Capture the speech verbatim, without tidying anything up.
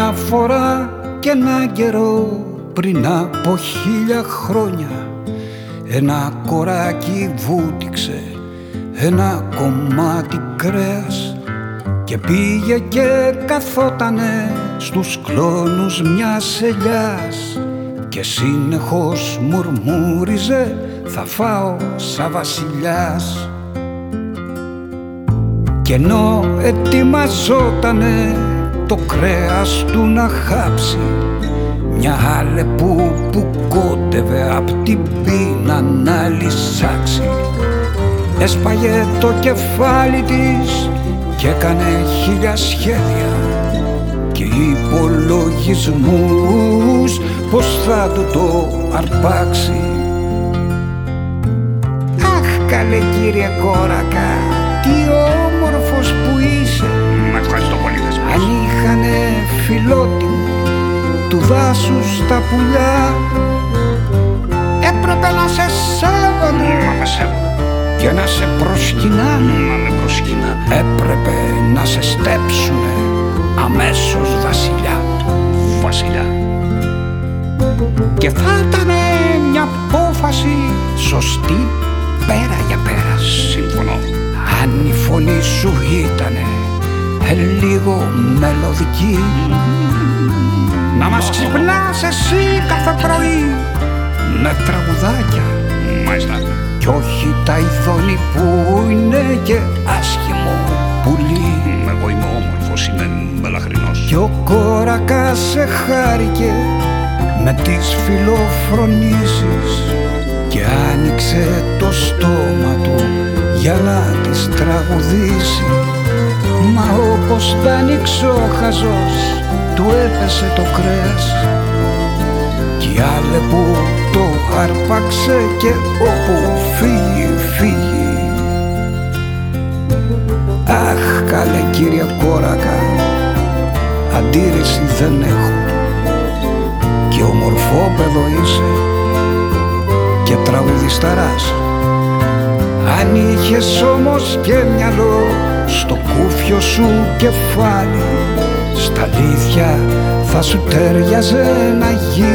Μια φορά και έναν καιρό πριν από χίλια χρόνια ένα κοράκι βούτυξε ένα κομμάτι κρέας και πήγε και καθότανε στους κλόνους μιας ελιάς και συνεχώς μουρμούριζε «Θα φάω σαν βασιλιάς». Κι ενώ ετοιμαζότανε το κρέας του να χάψει, μια άλεπου που κότευε απ' την πείνα να λυσάξει έσπαγε το κεφάλι της και έκανε χίλια σχέδια και υπολογισμούς πως θα του το αρπάξει. Αχ καλέ κύριε Κόρακα, τι όμορφος που είσαι. Μ' ευχαριστώ πολύ θεσμός. Αν είχανε φιλότιμο του δάσους τα πουλιά έπρεπε να σε σέβονται. Μα με σέβονται. Και να σε προσκυνάνε. Μα με προσκυνάνε. Έπρεπε να σε στέψουνε αμέσως βασιλιά. Βασιλιά. Και θα ήτανε μια απόφαση σωστή πέρα για πέρα. Συμφωνώ. Αν η φωνή σου ήτανε ε, λίγο μελωδική, να μας ξυπνάς εσύ κάθε πρωί με τραγουδάκια. Μάλιστα. Κι όχι τα ειδώνει που είναι και άσχημο πουλί. Εγώ είμαι όμορφος, είμαι μελαχρινός. Κι ο Κόρακας σε χάρηκε με τις φιλοφρονήσεις και άνοιξε το στόμα του για να τις τραγουδήσει. Μα όπως τα άνοιξε ο χαζός, του έπεσε το κρέας κι η άλεπου το άρπαξε και όπου φύγει, φύγει. Αχ καλέ κύριε Κόρακα, αντίρρηση δεν έχω και ομορφόπεδο είσαι και τραγουδισταράς. Αν είχες όμως και μυαλό στο κούφιο σου κεφάλι, στα αλήθεια θα σου τέριαζε να γίνεις